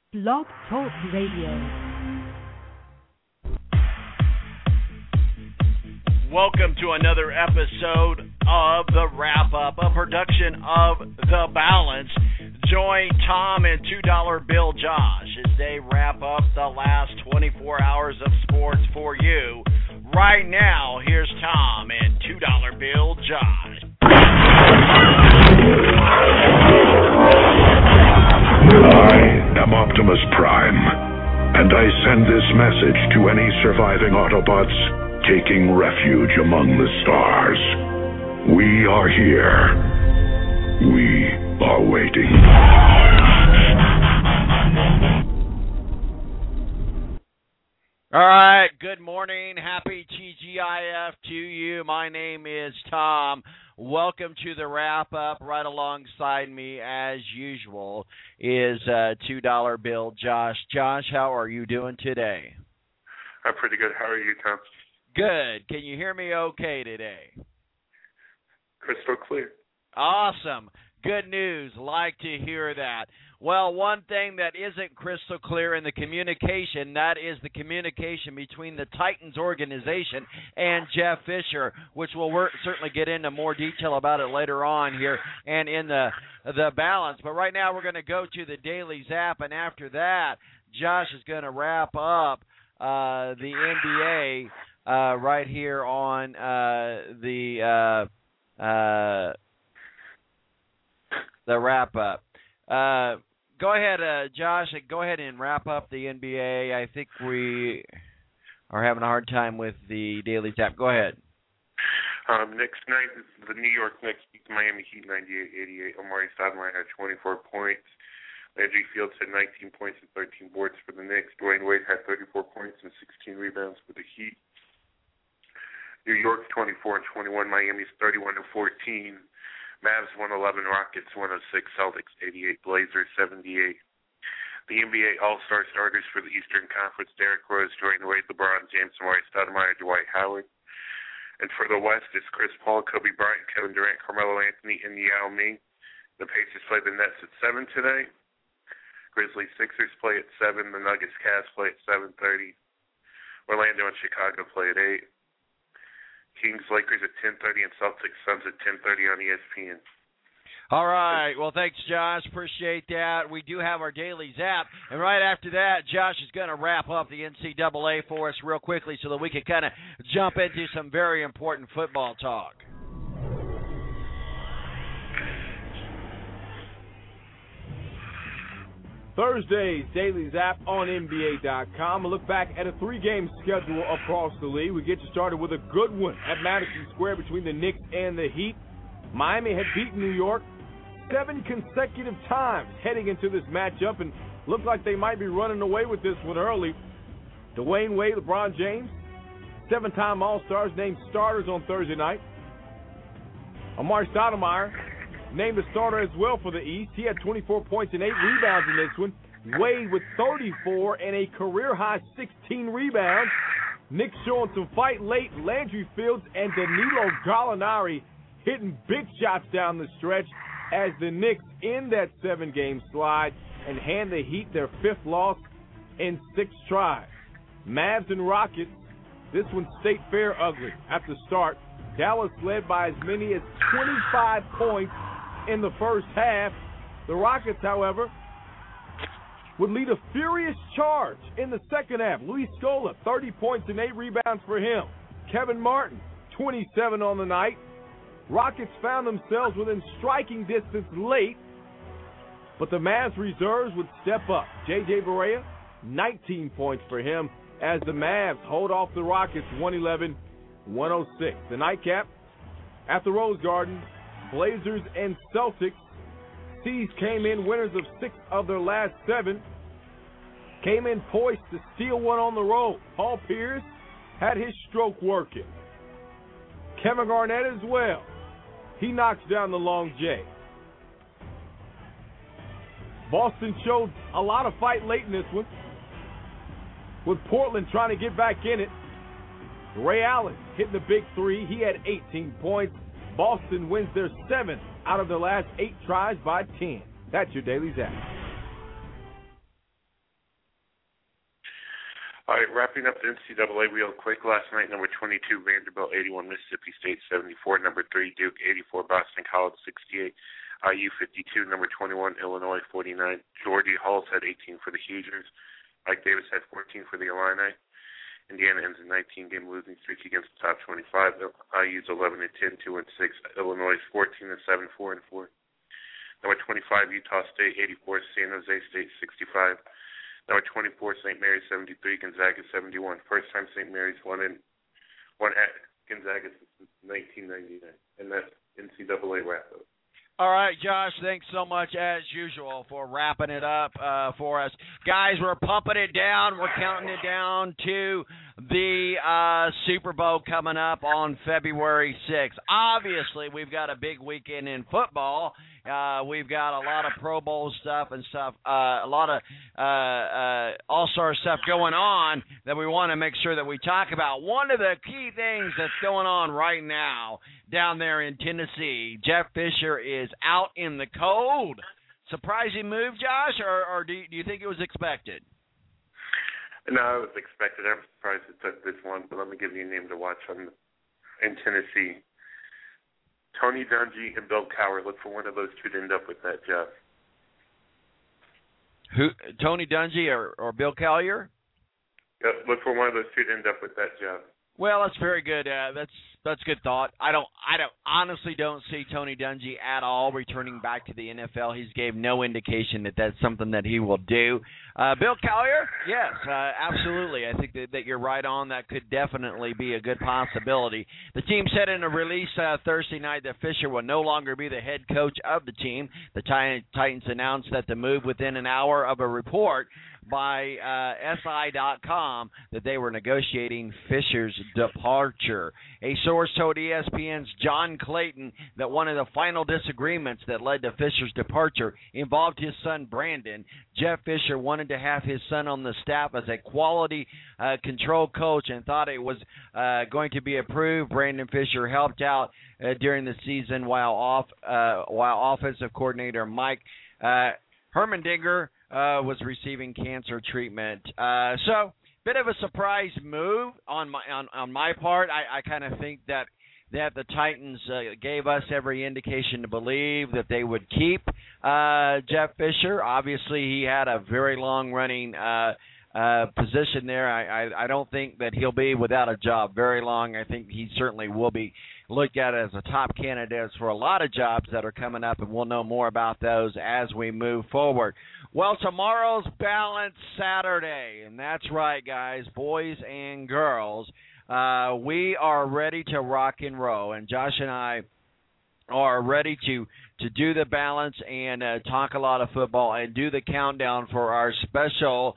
Blog Talk Radio. Welcome to another episode of The Wrap-Up, a production of The Balance. Join Tom and $2 Bill Josh as they wrap up the last 24 hours of sports for you. Right now, here's Tom and $2 Bill Josh. I am Optimus Prime, and I send this message to any surviving Autobots taking refuge among the stars. We are here. We are waiting. All right, good morning. Happy TGIF to you. My name is Tom. Welcome to the wrap-up. Right alongside me, as usual, is $2 Bill Josh. Josh, how are you doing today? I'm pretty good. How are you, Tom? Good. Can you hear me okay today? Crystal clear. Awesome. Good news. Like to hear that. Well, one thing that isn't crystal clear in the communication, that is the communication between the Titans organization and Jeff Fisher, which we'll certainly get into more detail about it later on here and in the balance. But right now we're going to go to the Daily Zap, and after that, Josh is going to wrap up the NBA right here on the wrap-up. Go ahead, Josh. Go ahead and wrap up the NBA. I think we are having a hard time with the Daily Tap. Go ahead. Next night, the New York Knicks beat the Miami Heat 98-88. Omari Stoudemire had 24 points. Landry Fields had 19 points and 13 boards for the Knicks. Dwayne Wade had 34 points and 16 rebounds for the Heat. New York 24-21. Miami's 31-14. Mavs 111, Rockets 106, Celtics 88, Blazers 78. The NBA All-Star starters for the Eastern Conference: Derrick Rose, Dwayne Wade, LeBron James, Omari Stoudemire, Dwight Howard. And for the West, it's Chris Paul, Kobe Bryant, Kevin Durant, Carmelo Anthony, and Yao Ming. The Pacers play the Nets at 7 today. Grizzlies Sixers play at 7. The Nuggets Cavs play at 7:30. Orlando and Chicago play at 8. Kings, Lakers at 10:30, and Celtics, Suns at 10:30 on ESPN. All right. Well, thanks, Josh. Appreciate that. We do have our Daily Zap. And right after that, Josh is going to wrap up the NCAA for us real quickly so that we can kind of jump into some very important football talk. Thursday's Daily Zap on NBA.com. A look back at a three-game schedule across the league. We get you started with a good one at Madison Square between the Knicks and the Heat. Miami had beaten New York 7 consecutive times heading into this matchup and looked like they might be running away with this one early. Dwayne Wade, LeBron James, 7-time All-Stars named starters on Thursday night. Omari Stoudemire named a starter as well for the East. He had 24 points and 8 rebounds in this one. Wade with 34 and a career-high 16 rebounds. Knicks showing some fight late. Landry Fields and Danilo Gallinari hitting big shots down the stretch as the Knicks end that 7-game slide and hand the Heat their 5th loss in 6 tries. Mavs and Rockets, this one State Fair ugly at the start. Dallas led by as many as 25 points in the first half. The Rockets, however, would lead a furious charge in the second half. Luis Scola, 30 points and 8 rebounds for him. Kevin Martin, 27 on the night. Rockets found themselves within striking distance late, but the Mavs reserves would step up. J.J. Barea, 19 points for him as the Mavs hold off the Rockets 111-106. The nightcap at the Rose Garden, Blazers and Celtics. C's came in winners of 6 of their last 7. Came in poised to steal one on the road. Paul Pierce had his stroke working. Kevin Garnett as well. He knocks down the long J. Boston showed a lot of fight late in this one, with Portland trying to get back in it. Ray Allen hitting the big 3. He had 18 points. Boston wins their 7th out of their last 8 tries by 10. That's your Daily Zap. All right, wrapping up the NCAA real quick. Last night, number 22, Vanderbilt 81, Mississippi State 74. Number 3, Duke 84, Boston College 68. IU 52, number 21, Illinois 49. Georgie Hulse had 18 for the Hoosiers. Mike Davis had 14 for the Illini. Indiana ends a 19-game losing streak against the top 25. IU's 11-10, 2-6. Illinois 14-7, 4-4. Number 25, Utah State 84, San Jose State 65. Number 24, St. Mary's 73, Gonzaga 71. First time St. Mary's won at Gonzaga since 1999, and that's NCAA wrap-up. All right, Josh, thanks so much, as usual, for wrapping it up for us. Guys, we're pumping it down. We're counting it down to the Super Bowl coming up on February 6th. Obviously, we've got a big weekend in football. We've got a lot of Pro Bowl stuff and stuff, a lot of all-star stuff going on that we want to make sure that we talk about. One of the key things that's going on right now down there in Tennessee, Jeff Fisher is out in the cold. Surprising move, Josh, or do you think it was expected? No, it was expected. I'm surprised it took this long, but let me give you a name to watch in Tennessee. Tony Dungy and Bill Cowher. Look for one of those two to end up with that job. Who? Tony Dungy or Bill Cowher? Yep, look for one of those two to end up with that job. Well, that's very good. That's good thought. I honestly don't see Tony Dungy at all returning back to the NFL. He's gave no indication that that's something that he will do. Bill Cowher, yes, absolutely. I think that you're right on. That could definitely be a good possibility. The team said in a release Thursday night that Fisher will no longer be the head coach of the team. The Titans announced that the move within an hour of a report by SI.com that they were negotiating Fisher's departure. A source told ESPN's John Clayton that one of the final disagreements that led to Fisher's departure involved his son Brandon. Jeff Fisher wanted to have his son on the staff as a quality control coach and thought it was going to be approved. Brandon Fisher helped out during the season while offensive coordinator Mike Hermandinger was receiving cancer treatment. So, bit of a surprise move on my part. I kind of think that the Titans gave us every indication to believe that they would keep Jeff Fisher. Obviously, he had a very long-running position there. I don't think that he'll be without a job very long. I think he certainly will be looked at as a top candidate for a lot of jobs that are coming up, and we'll know more about those as we move forward. Well, tomorrow's Balance Saturday, and that's right, guys, boys and girls. We are ready to rock and roll, and Josh and I are ready to do the balance and talk a lot of football and do the countdown for our special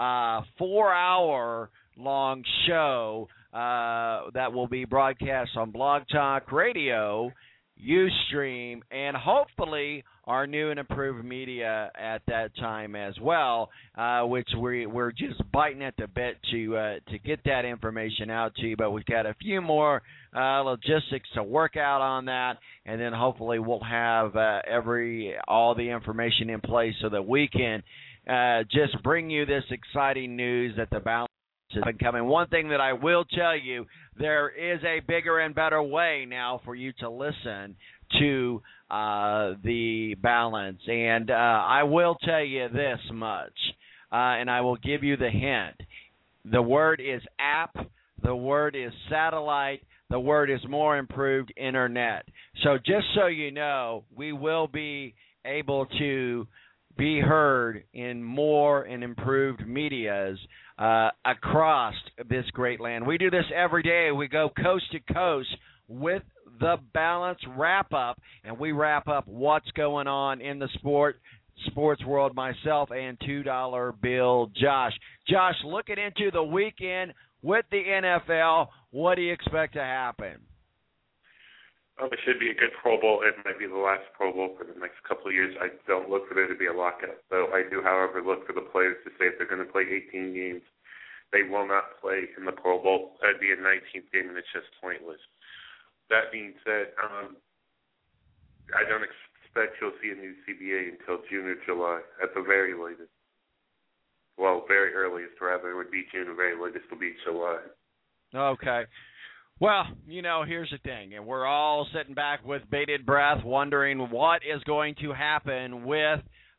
4-hour-long show that will be broadcast on Blog Talk Radio, Ustream, and hopefully our new and improved media at that time as well, which we're just biting at the bit to get that information out to you. But we've got a few more logistics to work out on that, and then hopefully we'll have all the information in place so that we can just bring you this exciting news that the balance has been coming. One thing that I will tell you, there is a bigger and better way now for you to listen to the balance. And I will tell you this much, and I will give you the hint. The word is app. The word is satellite. The word is more improved internet. So just so you know, we will be able to be heard in more and improved medias across this great land. We do this every day. We go coast to coast with the Balance Wrap-Up, and we wrap up what's going on in the sports world, myself and $2 Bill Josh. Josh, looking into the weekend with the NFL, what do you expect to happen? It should be a good Pro Bowl. It might be the last Pro Bowl for the next couple of years. I don't look for there to be a lockout, though. I do, however, look for the players to say if they're going to play 18 games, they will not play in the Pro Bowl. That'd be a 19th game, and it's just pointless. That being said, I don't expect you'll see a new CBA until June or July at the very latest. well, very earliest rather would be June, very latest will be July. Okay. Well, here's the thing, and we're all sitting back with bated breath, wondering what is going to happen with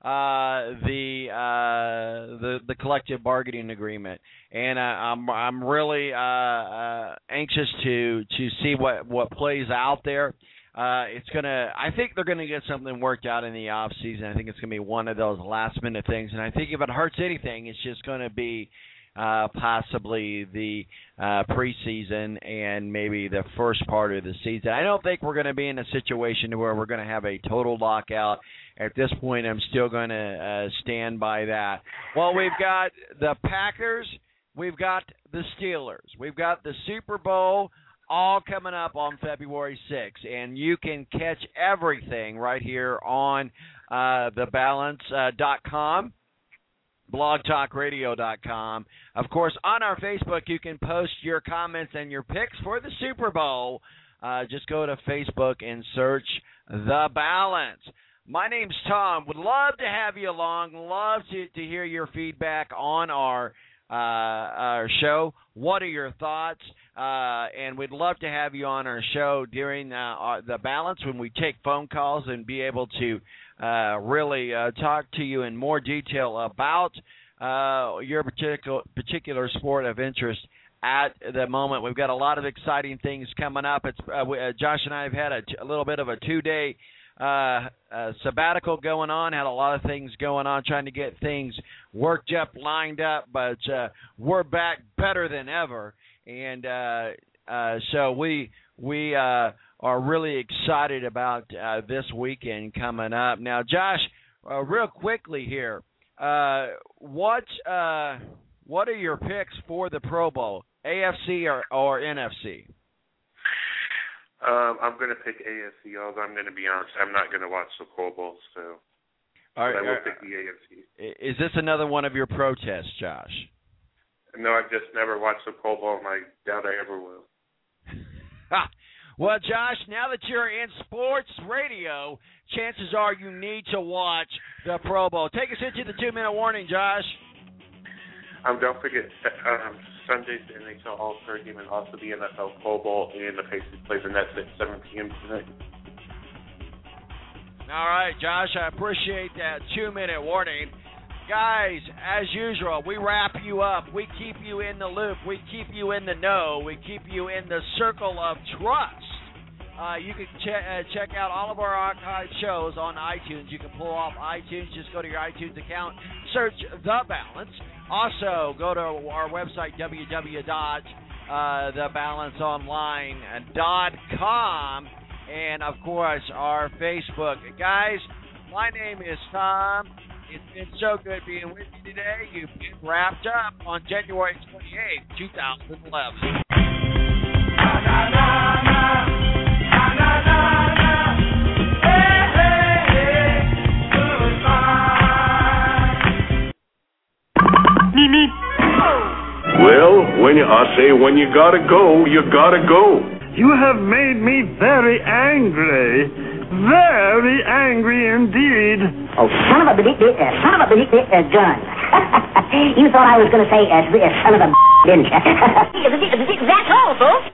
the collective bargaining agreement, and I'm really anxious to see what plays out there. I think they're gonna get something worked out in the off season. I think it's gonna be one of those last minute things, and I think if it hurts anything, it's just gonna be possibly the preseason and maybe the first part of the season. I don't think we're going to be in a situation where we're going to have a total lockout. At this point, I'm still going to stand by that. Well, we've got the Packers, we've got the Steelers, we've got the Super Bowl all coming up on February 6th, and you can catch everything right here on thebalance.com. blogtalkradio.com. Of course, on our Facebook, you can post your comments and your picks for the Super Bowl. Just go to Facebook and search The Balance. My name's Tom. Would love to have you along. Love to hear your feedback on our show. What are your thoughts? And we'd love to have you on our show during The Balance when we take phone calls and be able to really talk to you in more detail about your particular sport of interest at the moment. We've got a lot of exciting things coming up. It's Josh and I have had a little bit of a 2-day sabbatical going on, had a lot of things going on, trying to get things worked up, lined up, but we're back better than ever. And so we are really excited about this weekend coming up. Now, Josh, real quickly here, what are your picks for the Pro Bowl, AFC or NFC? I'm going to pick AFC, although I'm going to be honest, I'm not going to watch the Pro Bowl, so I will pick the AFC. Is this another one of your protests, Josh? No, I've just never watched the Pro Bowl, and I doubt I ever will. Well, Josh, now that you're in sports radio, chances are you need to watch the Pro Bowl. Take us into the 2-minute warning, Josh. Don't forget Sunday's the NHL All-Star Game and also the NFL Pro Bowl, and the Pacers play the Nets at 7 p.m. tonight. All right, Josh, I appreciate that 2-minute warning. Guys, as usual, we wrap you up. We keep you in the loop. We keep you in the know. We keep you in the circle of trust. You can check out all of our archive shows on iTunes. You can pull off iTunes. Just go to your iTunes account, search The Balance. Also, go to our website, www.thebalanceonline.com. And, of course, our Facebook. Guys, my name is Tom. It's been so good being with you today. You've been wrapped up on January 28th, 2011. Well, when you gotta go, you gotta go. You have made me very angry. Very angry indeed. Oh, son of a gun. You thought I was going to say son of a didn't you? That's all, folks.